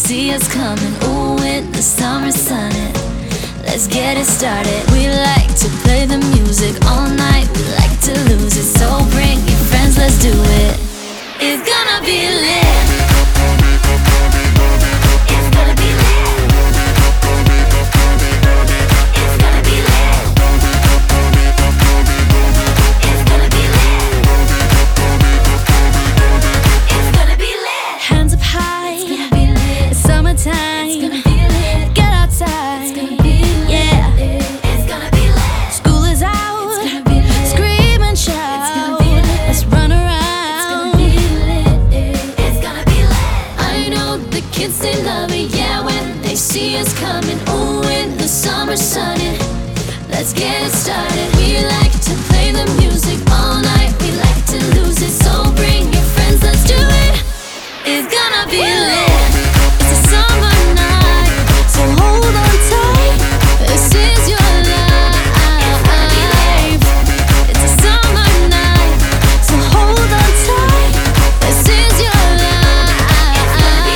see us coming. Ooh, when the summer's sunny, let's get it started. We like to play the music all night, we like to lose it. So bring your friends, let's do it. It's gonna be lit. It's gonna be lit. It's gonna be lit. It's gonna be lit. It's gonna be lit. Hands up high, it's gonna be lit. It's summertime, it's gonna be lit. Get outside, it's gonna be lit. Yeah, it's gonna be lit. School is out, it's gonna be lit. Scream and shout, it's gonna be lit. Let's run around, it's gonna be lit. It's gonna be lit. I know the kids, they love it, yeah, when they see us coming. Ooh, when the summer's sunny, let's get it started. We like to play the music all night, we like to lose it. So bring your friends, let's do it. It's gonna be lit. It's a summer night, so hold on tight. This is your life. It's a summer night, so hold on tight. This is your life.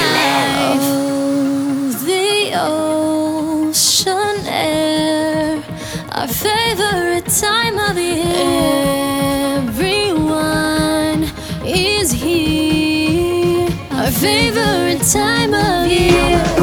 Oh, the ocean air, our favorite time of year. Everyone is here, our favorite time of year.